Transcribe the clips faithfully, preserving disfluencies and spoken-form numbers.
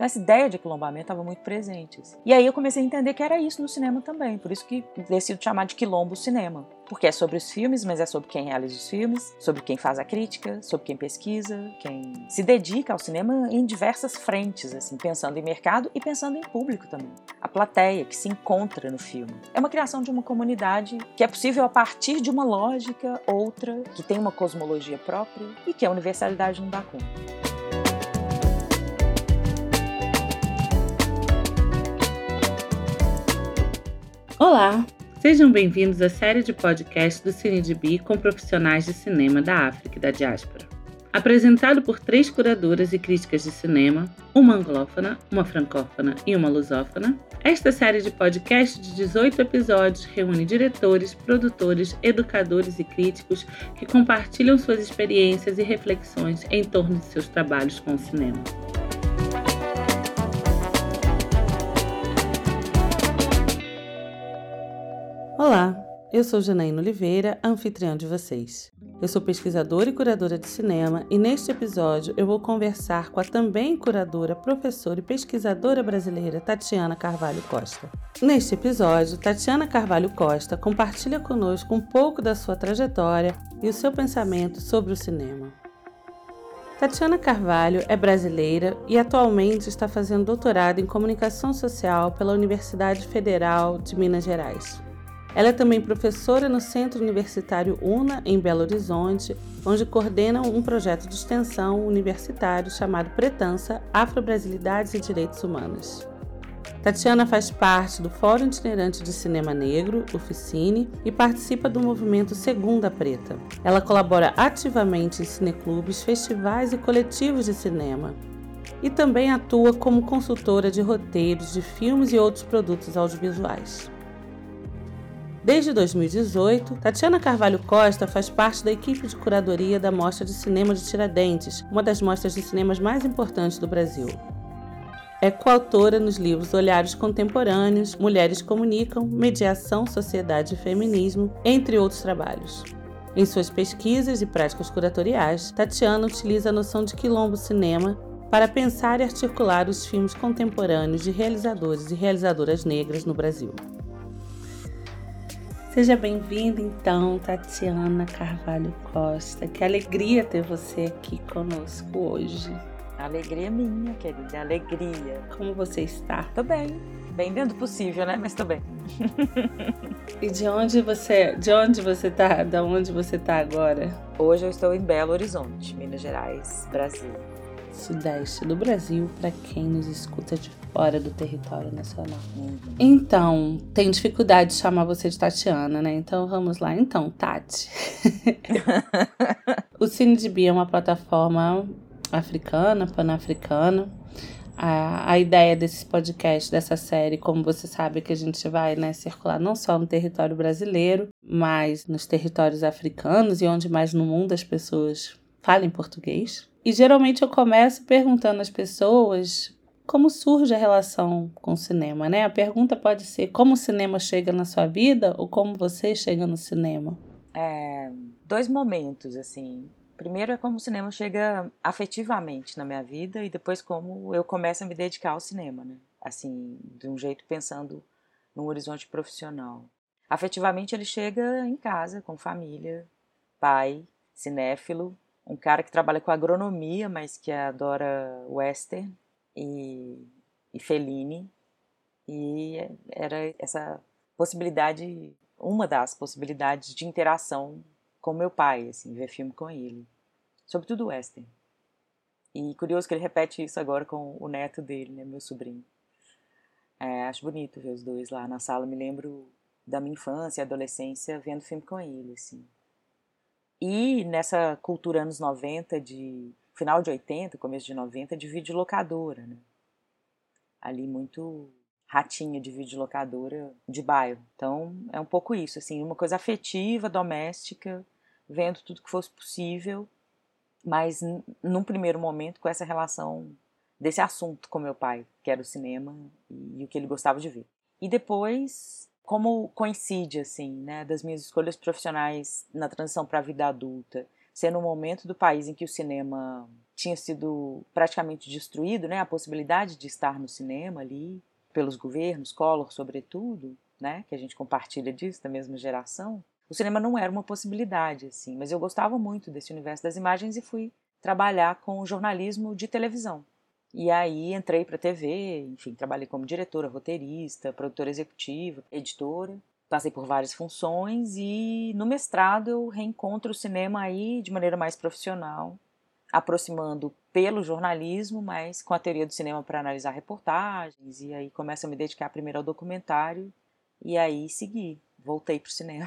Então essa ideia de aquilombamento estava muito presente. Assim. E aí eu comecei a entender que era isso no cinema também, por isso que decido chamar de quilombo cinema. Porque é sobre os filmes, mas é sobre quem realiza os filmes, sobre quem faz a crítica, sobre quem pesquisa, quem se dedica ao cinema em diversas frentes, assim, pensando em mercado e pensando em público também. A plateia que se encontra no filme. É uma criação de uma comunidade que é possível a partir de uma lógica, outra, que tem uma cosmologia própria e que a universalidade não dá conta. Olá, sejam bem-vindos à série de podcast do CineDB com profissionais de cinema da África e da diáspora. Apresentado por três curadoras e críticas de cinema, uma anglófona, uma francófona e uma lusófona, esta série de podcast de dezoito episódios reúne diretores, produtores, educadores e críticos que compartilham suas experiências e reflexões em torno de seus trabalhos com o cinema. Olá, eu sou Janaína Oliveira, anfitriã de vocês. Eu sou pesquisadora e curadora de cinema e neste episódio eu vou conversar com a também curadora, professora e pesquisadora brasileira Tatiana Carvalho Costa. Neste episódio, Tatiana Carvalho Costa compartilha conosco um pouco da sua trajetória e o seu pensamento sobre o cinema. Tatiana Carvalho é brasileira e atualmente está fazendo doutorado em Comunicação Social pela Universidade Federal de Minas Gerais. Ela é também professora no Centro Universitário UNA, em Belo Horizonte, onde coordena um projeto de extensão universitário chamado Pretança, Afro-Brasilidades e Direitos Humanos. Tatiana faz parte do Fórum Itinerante de Cinema Negro, o FICINE, e participa do movimento Segunda Preta. Ela colabora ativamente em cineclubes, festivais e coletivos de cinema. E também atua como consultora de roteiros de filmes e outros produtos audiovisuais. Desde dois mil e dezoito, Tatiana Carvalho Costa faz parte da equipe de curadoria da Mostra de Cinema de Tiradentes, uma das mostras de cinemas mais importantes do Brasil. É coautora nos livros Olhares Contemporâneos, Mulheres Comunicam, Mediação, Sociedade e Feminismo, entre outros trabalhos. Em suas pesquisas e práticas curatoriais, Tatiana utiliza a noção de quilombo cinema para pensar e articular os filmes contemporâneos de realizadores e realizadoras negras no Brasil. Seja bem-vinda, então, Tatiana Carvalho Costa. Que alegria ter você aqui conosco hoje. Alegria minha, querida, alegria. Como você está? Tô bem, bem dentro do possível, né? Mas tô bem. E de onde você, de onde você tá? De onde você tá agora? Hoje eu estou em Belo Horizonte, Minas Gerais, Brasil. Sudeste do Brasil, para quem nos escuta de fora do território nacional. Uhum. Então, tem dificuldade de chamar você de Tatiana, né? Então, vamos lá. Então, Tati. O CineDB é uma plataforma africana, pan-africana. A, a ideia desse podcast, dessa série, como você sabe, que a gente vai, né, circular não só no território brasileiro, mas nos territórios africanos e onde mais no mundo as pessoas falam português. E geralmente eu começo perguntando às pessoas como surge a relação com o cinema, né? A pergunta pode ser como o cinema chega na sua vida ou como você chega no cinema? É, dois momentos, assim. Primeiro é como o cinema chega afetivamente na minha vida e depois como eu começo a me dedicar ao cinema, né? Assim, de um jeito pensando num horizonte profissional. Afetivamente ele chega em casa, com família, pai, cinéfilo, um cara que trabalha com agronomia, mas que adora western e, e Fellini. E era essa possibilidade, uma das possibilidades de interação com meu pai, assim, ver filme com ele. Sobretudo western. E curioso que ele repete isso agora com o neto dele, né, meu sobrinho. É, acho bonito ver os dois lá na sala. Me lembro da minha infância e adolescência vendo filme com ele, assim. E nessa cultura anos noventa, de final de oitenta, começo de noventa, de videolocadora, né? Ali muito ratinha de videolocadora de bairro. Então é um pouco isso, assim, uma coisa afetiva, doméstica, vendo tudo que fosse possível, mas num primeiro momento com essa relação desse assunto com meu pai, que era o cinema e o que ele gostava de ver. E depois, como coincide, assim, né, das minhas escolhas profissionais na transição para a vida adulta, ser no momento do país em que o cinema tinha sido praticamente destruído, né, a possibilidade de estar no cinema ali, pelos governos, Collor sobretudo, né, que a gente compartilha disso, da mesma geração, o cinema não era uma possibilidade, assim, mas eu gostava muito desse universo das imagens e fui trabalhar com jornalismo de televisão. E aí entrei para a T V, enfim, trabalhei como diretora, roteirista, produtora executiva, editora, passei por várias funções e no mestrado eu reencontro o cinema aí de maneira mais profissional, aproximando pelo jornalismo, mas com a teoria do cinema para analisar reportagens, e aí começo a me dedicar primeiro ao documentário, e aí segui, voltei para o cinema.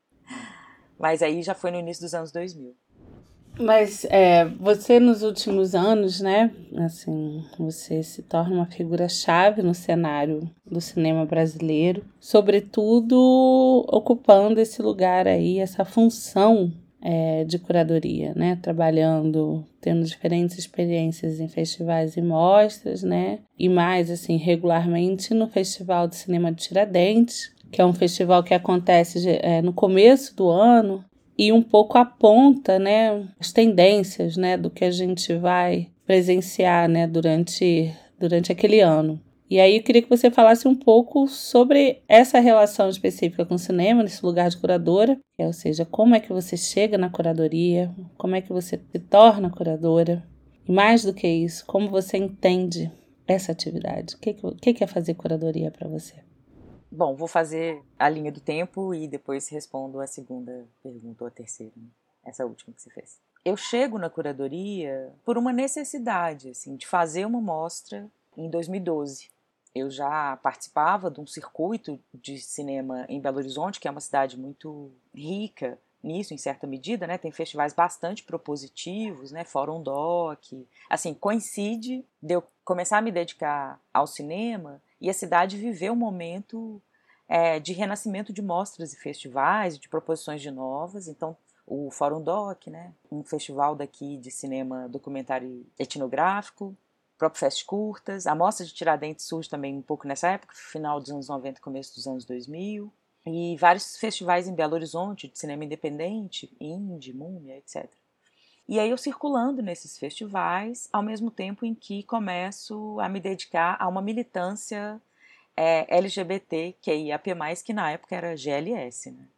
Mas aí já foi no início dos anos dois mil. Mas é, você nos últimos anos, né, assim, você se torna uma figura-chave no cenário do cinema brasileiro, sobretudo ocupando esse lugar aí, essa função é, de curadoria, né, trabalhando, tendo diferentes experiências em festivais e mostras, né, e mais, assim, regularmente no Festival de Cinema de Tiradentes, que é um festival que acontece é, no começo do ano, e um pouco aponta, né, as tendências, né, do que a gente vai presenciar, né, durante, durante aquele ano. E aí eu queria que você falasse um pouco sobre essa relação específica com o cinema, nesse lugar de curadora, ou seja, como é que você chega na curadoria, como é que você se torna curadora, e mais do que isso, como você entende essa atividade. O que, que, que é fazer curadoria para você? Bom, vou fazer a linha do tempo e depois respondo a segunda pergunta ou a terceira, né? Essa última que você fez. Eu chego na curadoria por uma necessidade, assim, de fazer uma mostra em dois mil e doze. Eu já participava de um circuito de cinema em Belo Horizonte, que é uma cidade muito rica nisso, em certa medida, né? Tem festivais bastante propositivos, né? Fórum Doc. Assim, coincide de eu começar a me dedicar ao cinema e a cidade viveu um momento é, de renascimento de mostras e festivais, de proposições de novas. Então, o Fórum Doc, né, um festival daqui de cinema documentário etnográfico, o próprio Fest Curtas, a Mostra de Tiradentes surge também um pouco nessa época, final dos anos noventa, começo dos anos dois mil, e vários festivais em Belo Horizonte de cinema independente, indie, múmia, etcétera. E aí eu circulando nesses festivais, ao mesmo tempo em que começo a me dedicar a uma militância é, L G B T Q I A P mais, que na época era G L S, né?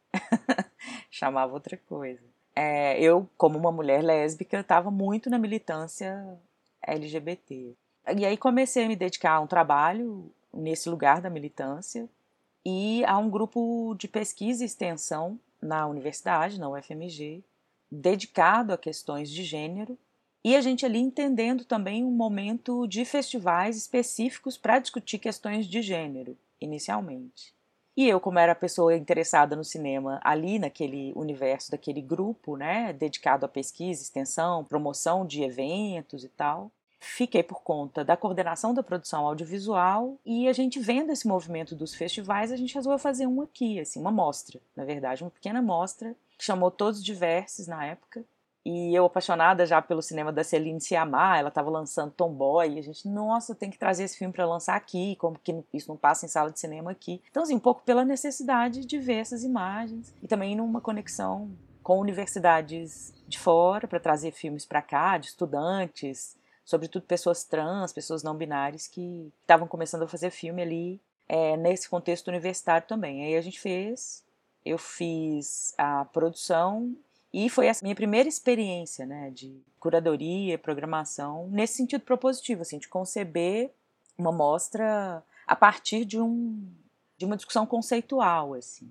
Chamava outra coisa. É, eu, como uma mulher lésbica, estava muito na militância L G B T. E aí comecei a me dedicar a um trabalho nesse lugar da militância e a um grupo de pesquisa e extensão na universidade, na U F M G, dedicado a questões de gênero, e a gente ali entendendo também um momento de festivais específicos para discutir questões de gênero, inicialmente. E eu, como era pessoa interessada no cinema ali naquele universo daquele grupo, né, dedicado à pesquisa, extensão, promoção de eventos e tal, fiquei por conta da coordenação da produção audiovisual e a gente vendo esse movimento dos festivais, a gente resolveu fazer um aqui, assim, uma mostra, na verdade, uma pequena mostra, que chamou Todos Diversos na época, e eu apaixonada já pelo cinema da Celine Sciamma, ela estava lançando Tomboy, e a gente, nossa, tem que trazer esse filme para lançar aqui, como que isso não passa em sala de cinema aqui. Então, assim, um pouco pela necessidade de ver essas imagens, e também numa conexão com universidades de fora, para trazer filmes para cá, de estudantes, sobretudo pessoas trans, pessoas não binárias, que estavam começando a fazer filme ali, é, nesse contexto universitário também. Aí a gente fez... Eu fiz a produção e foi a minha primeira experiência, né, de curadoria, programação, nesse sentido propositivo, assim, de conceber uma mostra a partir de, um, de uma discussão conceitual, assim.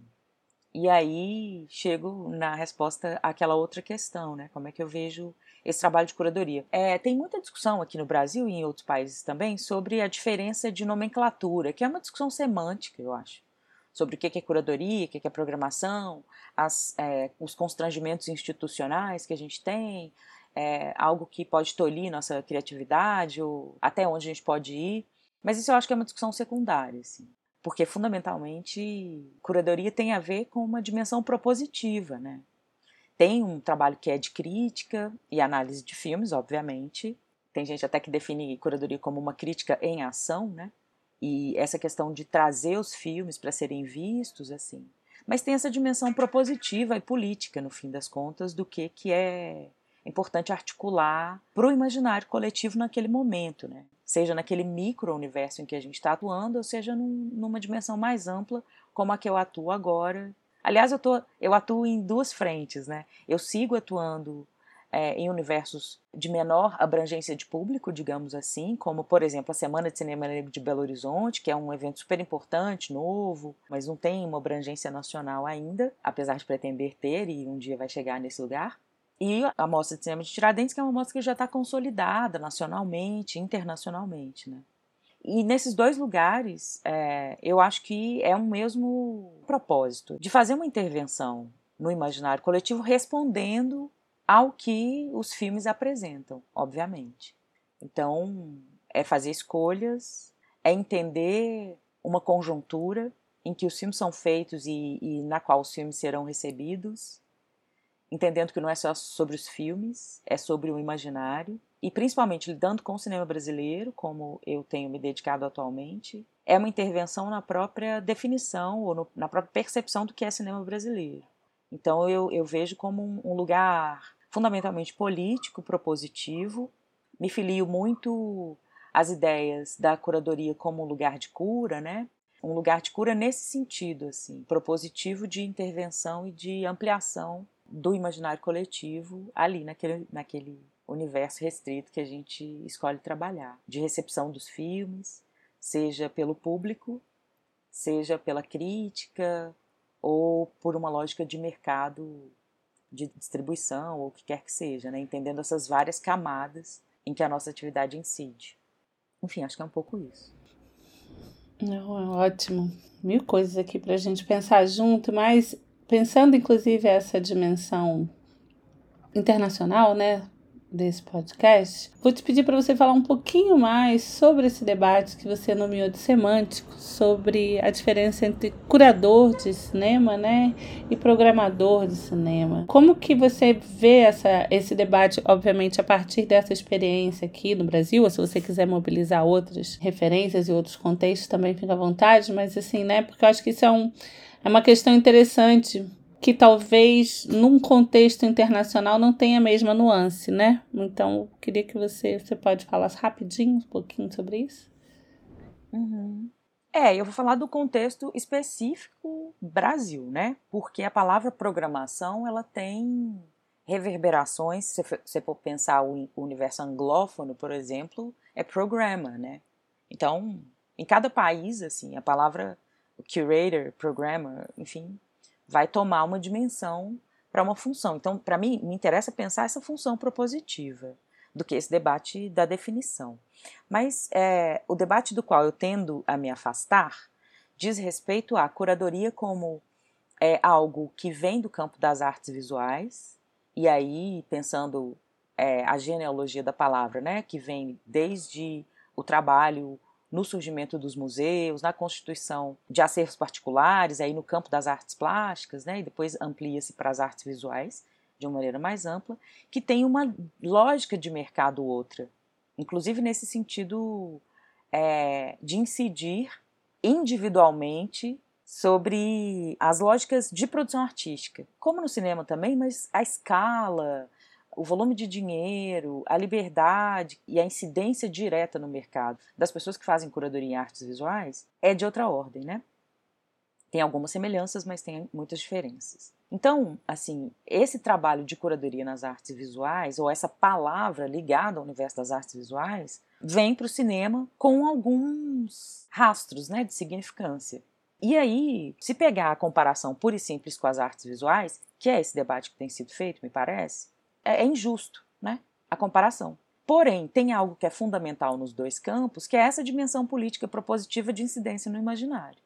E aí chego na resposta àquela outra questão, né, como é que eu vejo esse trabalho de curadoria. É, tem muita discussão aqui no Brasil e em outros países também sobre a diferença de nomenclatura, que é uma discussão semântica, eu acho, sobre o que é curadoria, o que é programação, as, é, os constrangimentos institucionais que a gente tem, é, algo que pode tolir nossa criatividade, ou até onde a gente pode ir. Mas isso eu acho que é uma discussão secundária, assim, porque fundamentalmente curadoria tem a ver com uma dimensão propositiva, né? Tem um trabalho que é de crítica e análise de filmes, obviamente. Tem gente até que define curadoria como uma crítica em ação, né? E essa questão de trazer os filmes para serem vistos, assim. Mas tem essa dimensão propositiva e política, no fim das contas, do que, que é é importante articular para o imaginário coletivo naquele momento, né? Seja naquele micro-universo em que a gente está atuando, ou seja num, numa dimensão mais ampla, como a que eu atuo agora. Aliás, eu, tô, eu atuo em duas frentes, né? Eu sigo atuando é, em universos de menor abrangência de público, digamos assim, como, por exemplo, a Semana de Cinema Negro de Belo Horizonte, que é um evento super importante, novo, mas não tem uma abrangência nacional ainda, apesar de pretender ter, e um dia vai chegar nesse lugar. E a Mostra de Cinema de Tiradentes, que é uma mostra que já está consolidada nacionalmente, internacionalmente, né? E nesses dois lugares, é, eu acho que é um mesmo propósito, de fazer uma intervenção no imaginário coletivo respondendo ao que os filmes apresentam, obviamente. Então, é fazer escolhas, é entender uma conjuntura em que os filmes são feitos e, e na qual os filmes serão recebidos, entendendo que não é só sobre os filmes, é sobre o imaginário, e principalmente lidando com o cinema brasileiro, como eu tenho me dedicado atualmente, é uma intervenção na própria definição ou no, na própria percepção do que é cinema brasileiro. Então eu, eu vejo como um, um lugar fundamentalmente político, propositivo, me filio muito às ideias da curadoria como um lugar de cura, né? Um lugar de cura nesse sentido, assim, propositivo de intervenção e de ampliação do imaginário coletivo ali naquele, naquele universo restrito que a gente escolhe trabalhar, de recepção dos filmes, seja pelo público, seja pela crítica ou por uma lógica de mercado de distribuição ou o que quer que seja, né? Entendendo essas várias camadas em que a nossa atividade incide. Enfim, acho que é um pouco isso. Não, é ótimo. Mil coisas aqui para a gente pensar junto, mas pensando inclusive essa dimensão internacional, né, desse podcast, vou te pedir para você falar um pouquinho mais sobre esse debate que você nomeou de semântico, sobre a diferença entre curador de cinema, né, e programador de cinema. Como que você vê essa, esse debate, obviamente, a partir dessa experiência aqui no Brasil, ou se você quiser mobilizar outras referências e outros contextos, também fica à vontade, mas assim, né, porque eu acho que isso é, um, é uma questão interessante que talvez num contexto internacional não tenha a mesma nuance, né? Então, eu queria que você, você pode falar rapidinho um pouquinho sobre isso? Uhum. É, eu vou falar do contexto específico Brasil, né? Porque a palavra programação, ela tem reverberações, se você for pensar o universo anglófono, por exemplo, é programmer, né? Então, em cada país, assim, a palavra curator, programmer, enfim, vai tomar uma dimensão para uma função. Então, para mim, me interessa pensar essa função propositiva do que esse debate da definição. Mas é, o debate do qual eu tendo a me afastar diz respeito à curadoria como é, algo que vem do campo das artes visuais, e aí pensando é, a genealogia da palavra, né, que vem desde o trabalho no surgimento dos museus, na constituição de acervos particulares, aí no campo das artes plásticas, né, e depois amplia-se para as artes visuais, de uma maneira mais ampla, que tem uma lógica de mercado outra, inclusive nesse sentido é, de incidir individualmente sobre as lógicas de produção artística, como no cinema também, mas a escala, o volume de dinheiro, a liberdade e a incidência direta no mercado das pessoas que fazem curadoria em artes visuais é de outra ordem, né? Tem algumas semelhanças, mas tem muitas diferenças. Então, assim, esse trabalho de curadoria nas artes visuais, ou essa palavra ligada ao universo das artes visuais, vem para o cinema com alguns rastros, né, de significância. E aí, se pegar a comparação pura e simples com as artes visuais, que é esse debate que tem sido feito, me parece, é injusto, né, a comparação. Porém, tem algo que é fundamental nos dois campos, que é essa dimensão política propositiva de incidência no imaginário,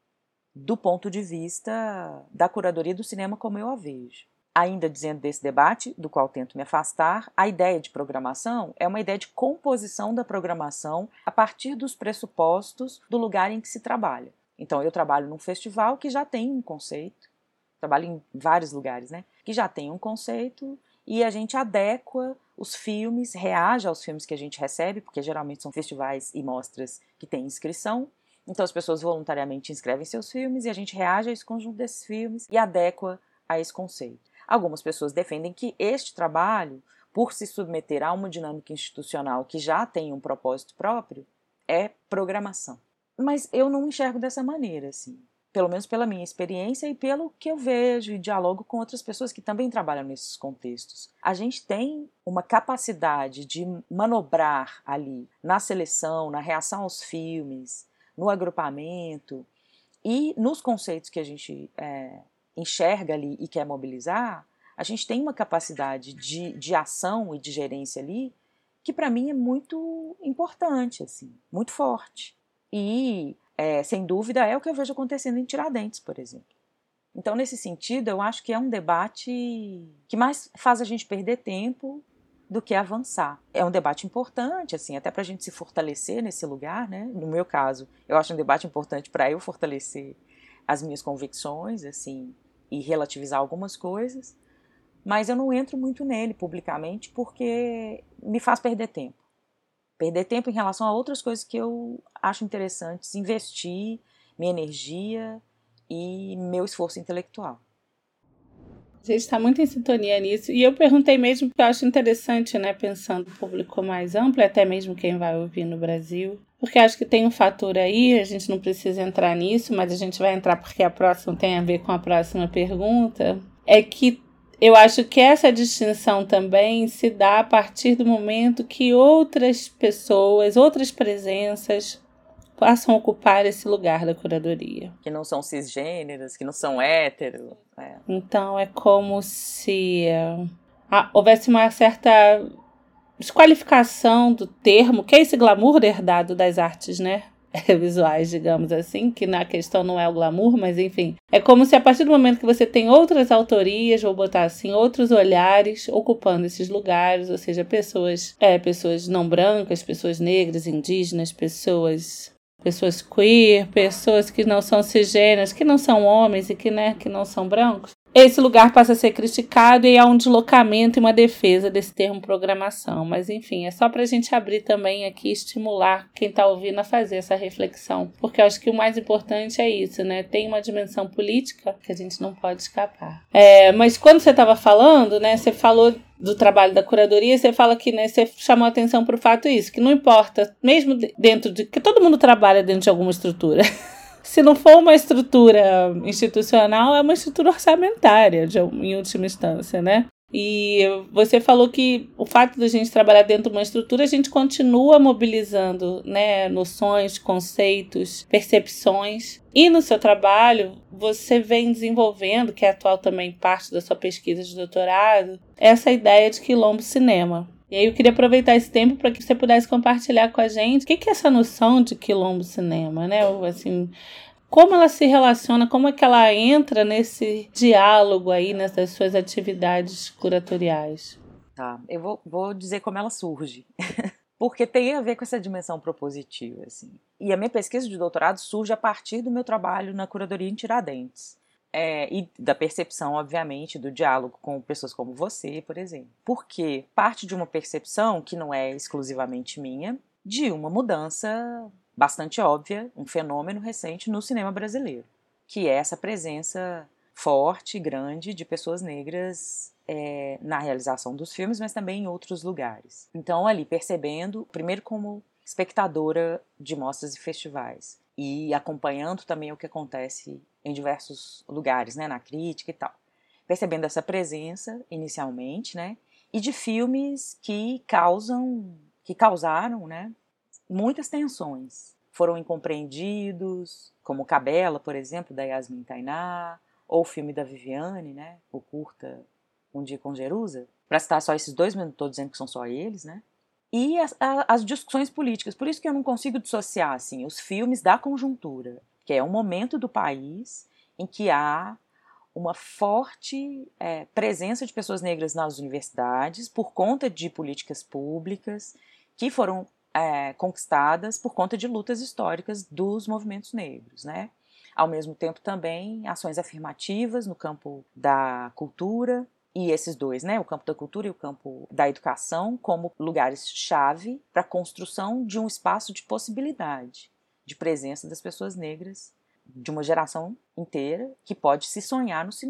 do ponto de vista da curadoria do cinema como eu a vejo. Ainda dizendo desse debate, do qual tento me afastar, a ideia de programação é uma ideia de composição da programação a partir dos pressupostos do lugar em que se trabalha. Então, eu trabalho num festival que já tem um conceito, trabalho em vários lugares, né, que já tem um conceito, e a gente adequa os filmes, reage aos filmes que a gente recebe, porque geralmente são festivais e mostras que têm inscrição. Então as pessoas voluntariamente inscrevem seus filmes e a gente reage a esse conjunto desses filmes e adequa a esse conceito. Algumas pessoas defendem que este trabalho por se submeter a uma dinâmica institucional que já tem um propósito próprio, é programação. Mas eu não enxergo dessa maneira, assim. Pelo menos pela minha experiência e pelo que eu vejo e dialogo com outras pessoas que também trabalham nesses contextos. A gente tem uma capacidade de manobrar ali na seleção, na reação aos filmes, no agrupamento e nos conceitos que a gente é, enxerga ali e quer mobilizar. A gente tem uma capacidade de, de ação e de gerência ali que para mim é muito importante, assim, muito forte. E É, sem dúvida, é o que eu vejo acontecendo em Tiradentes, por exemplo. Então, nesse sentido, eu acho que é um debate que mais faz a gente perder tempo do que avançar. É um debate importante, assim, até para a gente se fortalecer nesse lugar, né? No meu caso, eu acho um debate importante para eu fortalecer as minhas convicções, assim, e relativizar algumas coisas, mas eu não entro muito nele publicamente porque me faz perder tempo. Perder tempo em relação a outras coisas que eu acho interessantes, investir minha energia e meu esforço intelectual. A gente está muito em sintonia nisso. E eu perguntei mesmo porque eu acho interessante, né, pensando no público mais amplo, até mesmo quem vai ouvir no Brasil. Porque acho que tem um fator aí, a gente não precisa entrar nisso, mas a gente vai entrar porque a próxima tem a ver com a próxima pergunta. É que eu acho que essa distinção também se dá a partir do momento que outras pessoas, outras presenças passam a ocupar esse lugar da curadoria. Que não são cisgêneras, que não são héteros. É. Então é como se ah, houvesse uma certa desqualificação do termo, que é esse glamour herdado das artes, né? visuais, digamos assim, que na questão não é o glamour, mas enfim. É como se a partir do momento que você tem outras autorias, vou botar assim, outros olhares ocupando esses lugares, ou seja, pessoas, é, pessoas não brancas, pessoas negras, indígenas, pessoas, pessoas queer, pessoas que não são cisgêneras, que não são homens e que, né, que não são brancos. Esse lugar passa a ser criticado e há um deslocamento e uma defesa desse termo programação. Mas, enfim, é só para a gente abrir também aqui, estimular quem está ouvindo a fazer essa reflexão. Porque eu acho que o mais importante é isso, né? Tem uma dimensão política que a gente não pode escapar. É, mas quando você estava falando, né? Você falou do trabalho da curadoria, você fala que, né, você chamou a atenção para o fato isso, que não importa, mesmo dentro de... que todo mundo trabalha dentro de alguma estrutura. Se não for uma estrutura institucional, é uma estrutura orçamentária, de, em última instância, né? E você falou que o fato de a gente trabalhar dentro de uma estrutura, a gente continua mobilizando, né, noções, conceitos, percepções. E no seu trabalho, você vem desenvolvendo, que é atual também parte da sua pesquisa de doutorado, essa ideia de quilombo cinema. E aí eu queria aproveitar esse tempo para que você pudesse compartilhar com a gente o que, que é essa noção de quilombo cinema, né? Assim, como ela se relaciona, como é que ela entra nesse diálogo aí, nessas suas atividades curatoriais? Tá, eu vou, vou dizer como ela surge, porque tem a ver com essa dimensão propositiva, assim. E a minha pesquisa de doutorado surge a partir do meu trabalho na curadoria em Tiradentes. É, e da percepção, obviamente, do diálogo com pessoas como você, por exemplo. Porque parte de uma percepção, que não é exclusivamente minha, de uma mudança bastante óbvia, um fenômeno recente no cinema brasileiro, que é essa presença forte, grande, de pessoas negras é, na realização dos filmes, mas também em outros lugares. Então, ali, percebendo, primeiro como espectadora de mostras e festivais, e acompanhando também o que acontece em diversos lugares, né, na crítica e tal. Percebendo essa presença, inicialmente, né, e de filmes que causam, que causaram, né, muitas tensões. Foram incompreendidos, como Cabela, por exemplo, da Yasmin Tainá, ou o filme da Viviane, né, o curta Um Dia com Jerusa, para citar só esses dois, mas não estou dizendo que são só eles, né, e as, as discussões políticas. Por isso que eu não consigo dissociar, assim, os filmes da conjuntura, que é um momento do país em que há uma forte é, presença de pessoas negras nas universidades por conta de políticas públicas que foram é, conquistadas por conta de lutas históricas dos movimentos negros, né? Ao mesmo tempo também ações afirmativas no campo da cultura, e esses dois, né, o campo da cultura e o campo da educação, como lugares-chave para a construção de um espaço de possibilidade de presença das pessoas negras de uma geração inteira que pode se sonhar no cinema.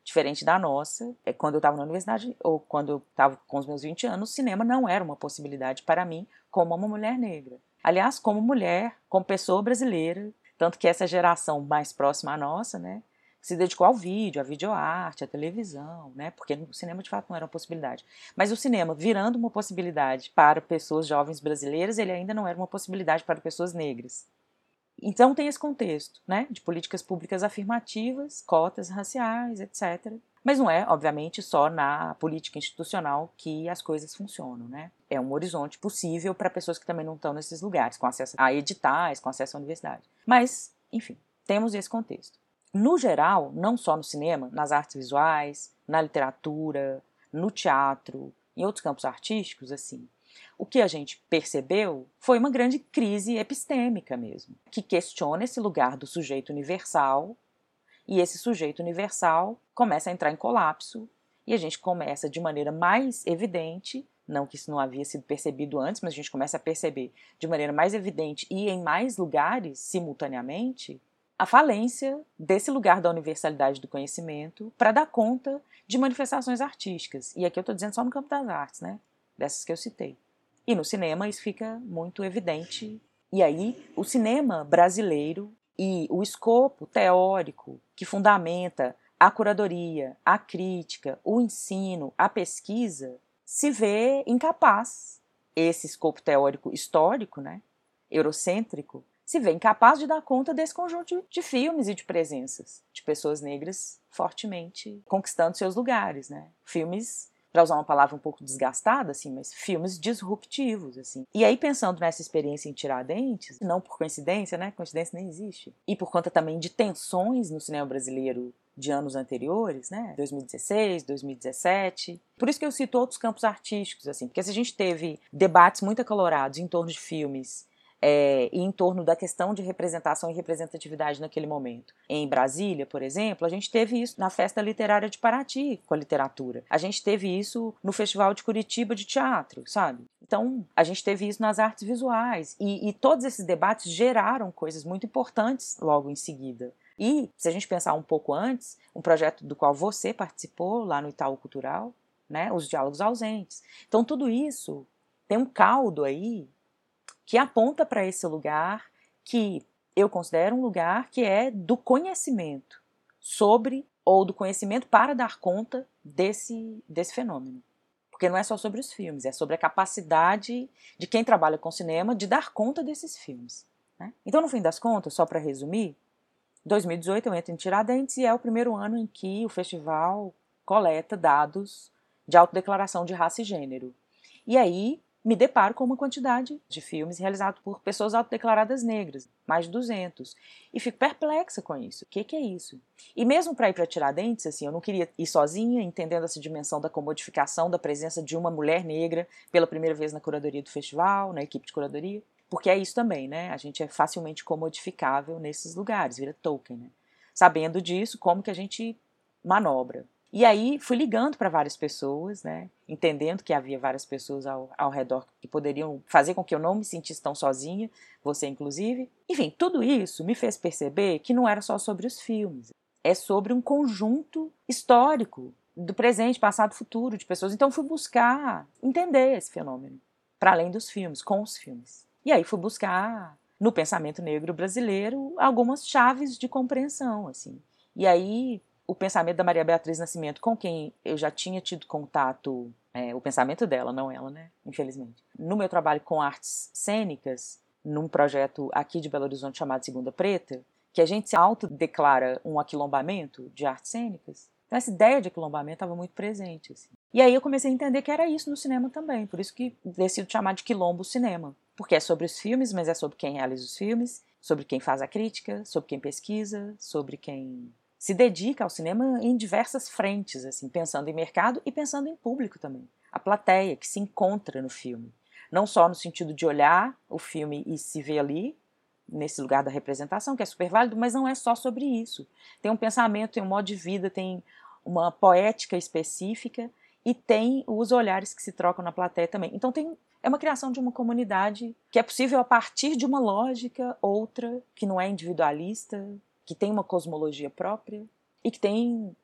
Diferente da nossa, é quando eu estava na universidade ou quando eu estava com os meus vinte anos, o cinema não era uma possibilidade para mim como uma mulher negra. Aliás, como mulher, como pessoa brasileira, tanto que essa geração mais próxima à nossa, né, se dedicou ao vídeo, à videoarte, à televisão, né, porque o cinema de fato não era uma possibilidade. Mas o cinema, virando uma possibilidade para pessoas jovens brasileiras, ele ainda não era uma possibilidade para pessoas negras. Então tem esse contexto, né, de políticas públicas afirmativas, cotas raciais, etcétera. Mas não é, obviamente, só na política institucional que as coisas funcionam, né? É um horizonte possível para pessoas que também não estão nesses lugares, com acesso a editais, com acesso à universidade. Mas, enfim, temos esse contexto. No geral, não só no cinema, nas artes visuais, na literatura, no teatro, em outros campos artísticos, assim, o que a gente percebeu foi uma grande crise epistêmica mesmo, que questiona esse lugar do sujeito universal, e esse sujeito universal começa a entrar em colapso, e a gente começa de maneira mais evidente, não que isso não havia sido percebido antes, mas a gente começa a perceber de maneira mais evidente e em mais lugares simultaneamente, a falência desse lugar da universalidade do conhecimento para dar conta de manifestações artísticas. E aqui eu estou dizendo só no campo das artes, né? Dessas que eu citei. E no cinema isso fica muito evidente. E aí o cinema brasileiro e o escopo teórico que fundamenta a curadoria, a crítica, o ensino, a pesquisa, se vê incapaz. Esse escopo teórico histórico, né, eurocêntrico, se vê incapaz de dar conta desse conjunto de filmes e de presenças de pessoas negras fortemente conquistando seus lugares, né? Filmes, para usar uma palavra um pouco desgastada, assim, mas filmes disruptivos, assim. E aí, pensando nessa experiência em Tiradentes, não por coincidência, né? Coincidência nem existe. E por conta também de tensões no cinema brasileiro de anos anteriores, né? dois mil e dezesseis, dois mil e dezessete. Por isso que eu cito outros campos artísticos, assim, porque se a gente teve debates muito acalorados em torno de filmes É, e em torno da questão de representação e representatividade naquele momento. Em Brasília, por exemplo, a gente teve isso na Festa Literária de Paraty, com a literatura. A gente teve isso no Festival de Curitiba de Teatro, sabe? Então, a gente teve isso nas artes visuais. E, e todos esses debates geraram coisas muito importantes logo em seguida. E, se a gente pensar um pouco antes, um projeto do qual você participou lá no Itaú Cultural, né, os Diálogos Ausentes. Então, tudo isso tem um caldo aí que aponta para esse lugar que eu considero um lugar que é do conhecimento sobre, ou do conhecimento para dar conta desse, desse fenômeno. Porque não é só sobre os filmes, é sobre a capacidade de quem trabalha com cinema de dar conta desses filmes, né? Então, no fim das contas, só para resumir, em dois mil e dezoito eu entro em Tiradentes e é o primeiro ano em que o festival coleta dados de autodeclaração de raça e gênero. E aí me deparo com uma quantidade de filmes realizados por pessoas autodeclaradas negras, mais de duzentos, e fico perplexa com isso. O que, que é isso? E mesmo para ir para Tiradentes, assim, eu não queria ir sozinha, entendendo essa dimensão da comodificação da presença de uma mulher negra pela primeira vez na curadoria do festival, na equipe de curadoria, porque é isso também, né? A gente é facilmente comodificável nesses lugares, vira token, né? Sabendo disso, como que a gente manobra. E aí fui ligando para várias pessoas, né, entendendo que havia várias pessoas ao, ao redor que poderiam fazer com que eu não me sentisse tão sozinha, você inclusive. Enfim, tudo isso me fez perceber que não era só sobre os filmes, é sobre um conjunto histórico do presente, passado, futuro de pessoas. Então fui buscar entender esse fenômeno, para além dos filmes, com os filmes. E aí fui buscar no pensamento negro brasileiro algumas chaves de compreensão, assim. E aí o pensamento da Maria Beatriz Nascimento, com quem eu já tinha tido contato, é, o pensamento dela, não ela, né, infelizmente, no meu trabalho com artes cênicas, num projeto aqui de Belo Horizonte chamado Segunda Preta, que a gente se autodeclara um aquilombamento de artes cênicas. Então essa ideia de aquilombamento estava muito presente, assim. E aí eu comecei a entender que era isso no cinema também, por isso que decido chamar de quilombo o cinema, porque é sobre os filmes, mas é sobre quem realiza os filmes, sobre quem faz a crítica, sobre quem pesquisa, sobre quem se dedica ao cinema em diversas frentes, assim, pensando em mercado e pensando em público também. A plateia que se encontra no filme. Não só no sentido de olhar o filme e se ver ali, nesse lugar da representação, que é super válido, mas não é só sobre isso. Tem um pensamento, tem um modo de vida, tem uma poética específica e tem os olhares que se trocam na plateia também. Então tem, é uma criação de uma comunidade que é possível a partir de uma lógica outra, que não é individualista, que tem uma cosmologia própria e que tem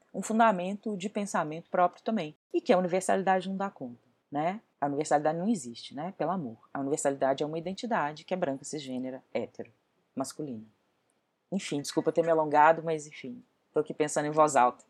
um fundamento de pensamento próprio também, e que a universalidade não dá conta, né? A universalidade não existe, né? Pelo amor. A universalidade é uma identidade que é branca, cisgênera, hétero, masculina. Enfim, desculpa ter me alongado, mas enfim, tô aqui pensando em voz alta.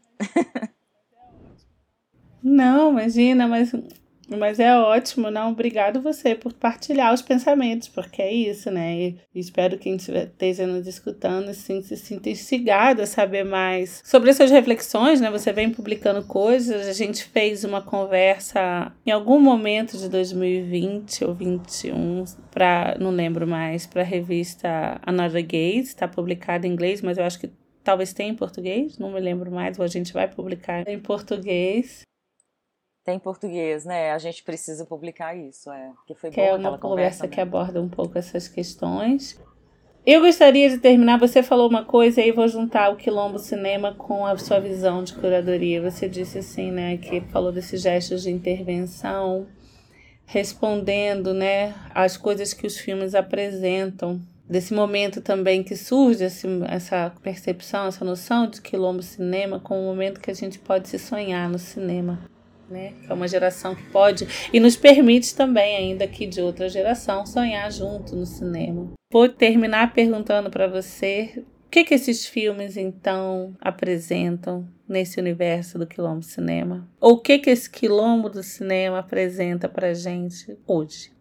Não, imagina, mas, mas é ótimo, não? Obrigado você por partilhar os pensamentos, porque é isso, né? E espero que quem esteja nos escutando assim, se sinta instigado a saber mais sobre as suas reflexões, né? Você vem publicando coisas, a gente fez uma conversa em algum momento de dois mil e vinte ou vinte e um, para, não lembro mais, para a revista Another Gaze, está publicada em inglês, mas eu acho que talvez tenha em português, não me lembro mais, ou a gente vai publicar em português. Tem português, né? A gente precisa publicar isso, é. Porque foi que boa é aquela uma conversa conversa, que né? aborda um pouco essas questões. Eu gostaria de terminar, você falou uma coisa e aí vou juntar o Quilombo Cinema com a sua visão de curadoria. Você disse assim, né, que falou desses gestos de intervenção, respondendo, né, às coisas que os filmes apresentam. Desse momento também que surge esse, essa percepção, essa noção de Quilombo Cinema como um momento que a gente pode se sonhar no cinema. Né? Que é uma geração que pode e nos permite também, ainda que de outra geração, sonhar junto no cinema. Vou terminar perguntando para você o que, que esses filmes então apresentam nesse universo do Quilombo Cinema, ou o que, que esse Quilombo do Cinema apresenta para gente hoje.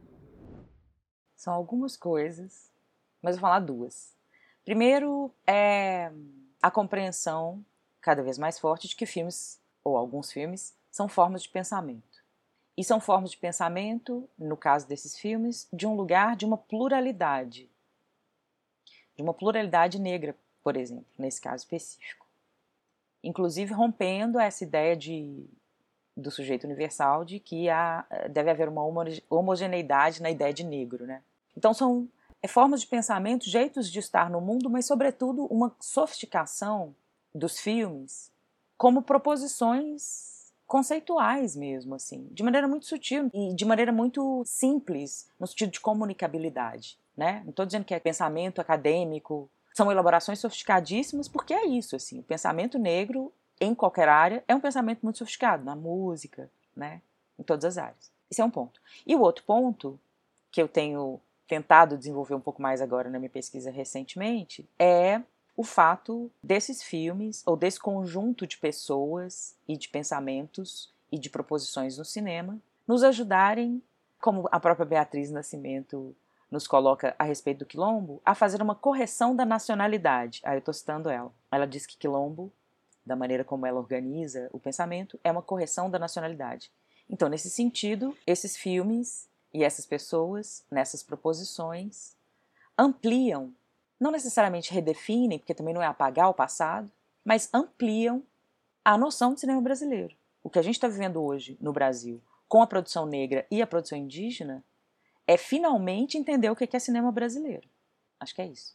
São algumas coisas, mas vou falar duas. Primeiro é a compreensão cada vez mais forte de que filmes, ou alguns filmes, são formas de pensamento. E são formas de pensamento, no caso desses filmes, de um lugar de uma pluralidade. De uma pluralidade negra, por exemplo, nesse caso específico. Inclusive rompendo essa ideia de, do sujeito universal de que há, deve haver uma homogeneidade na ideia de negro, né? Então são é, formas de pensamento, jeitos de estar no mundo, mas sobretudo uma sofisticação dos filmes como proposições conceituais mesmo, assim, de maneira muito sutil e de maneira muito simples, no sentido de comunicabilidade, né? Não estou dizendo que é pensamento acadêmico, são elaborações sofisticadíssimas, porque é isso, assim, o pensamento negro, em qualquer área, é um pensamento muito sofisticado, na música, né? Em todas as áreas. Esse é um ponto. E o outro ponto, que eu tenho tentado desenvolver um pouco mais agora na minha pesquisa recentemente, é o fato desses filmes, ou desse conjunto de pessoas e de pensamentos e de proposições no cinema, nos ajudarem, como a própria Beatriz Nascimento nos coloca a respeito do Quilombo, a fazer uma correção da nacionalidade. Aí eu estou citando ela. Ela diz que Quilombo, da maneira como ela organiza o pensamento, é uma correção da nacionalidade. Então, nesse sentido, esses filmes e essas pessoas, nessas proposições, ampliam, não necessariamente redefinem, porque também não é apagar o passado, mas ampliam a noção de cinema brasileiro. O que a gente está vivendo hoje no Brasil, com a produção negra e a produção indígena, é finalmente entender o que é cinema brasileiro. Acho que é isso.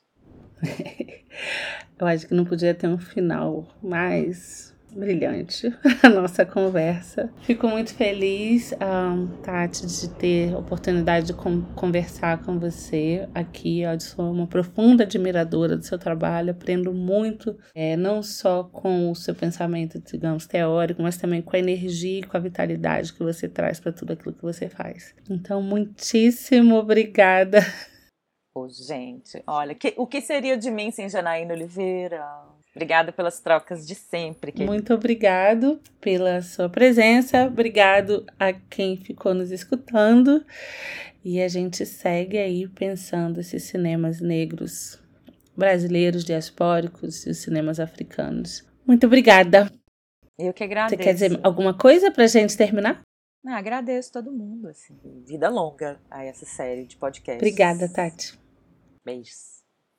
Eu acho que não podia ter um final mais brilhante a nossa conversa. Fico muito feliz, um, Tati, de ter a oportunidade de com- conversar com você aqui. Eu sou uma profunda admiradora do seu trabalho, aprendo muito, é, não só com o seu pensamento, digamos, teórico, mas também com a energia e com a vitalidade que você traz para tudo aquilo que você faz. Então, muitíssimo obrigada. Ô, gente, olha, que, o que seria de mim sem Janaína Oliveira? Obrigada pelas trocas de sempre. Querida. Muito obrigado pela sua presença, obrigado a quem ficou nos escutando e a gente segue aí pensando esses cinemas negros brasileiros, diaspóricos e os cinemas africanos. Muito obrigada. Eu que agradeço. Você quer dizer alguma coisa pra gente terminar? Ah, agradeço todo mundo, assim, vida longa a essa série de podcasts. Obrigada, Tati. Beijos.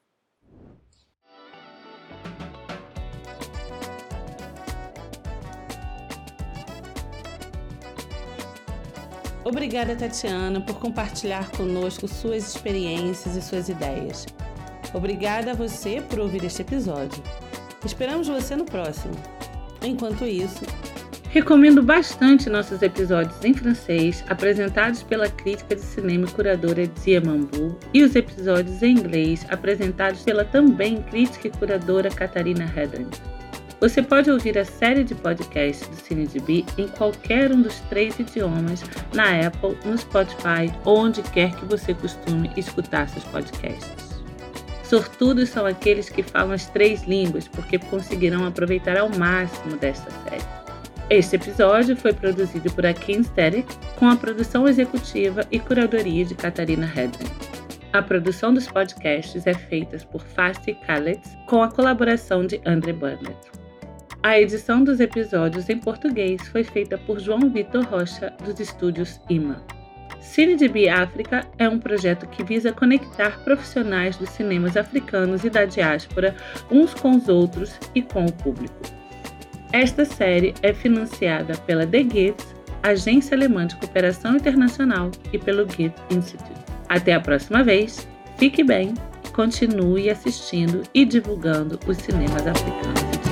Obrigada, Tatiana, por compartilhar conosco suas experiências e suas ideias. Obrigada a você por ouvir este episódio. Esperamos você no próximo. Enquanto isso, recomendo bastante nossos episódios em francês, apresentados pela crítica de cinema e curadora Zia Mambu, e os episódios em inglês, apresentados pela também crítica e curadora Catarina Hedren. Você pode ouvir a série de podcasts do CineDB em qualquer um dos três idiomas, na Apple, no Spotify ou onde quer que você costume escutar seus podcasts. Sortudos são aqueles que falam as três línguas, porque conseguirão aproveitar ao máximo desta série. Este episódio foi produzido por A Kinesthetic, com a produção executiva e curadoria de Catarina Hedren. A produção dos podcasts é feita por Fasti Kalitz, com a colaboração de André Burnett. A edição dos episódios em português foi feita por João Vitor Rocha, dos estúdios I M A. CineDB África é um projeto que visa conectar profissionais dos cinemas africanos e da diáspora uns com os outros e com o público. Esta série é financiada pela The Gift, agência alemã de cooperação internacional, e pelo Gift Institute. Até a próxima vez, fique bem, continue assistindo e divulgando os cinemas africanos.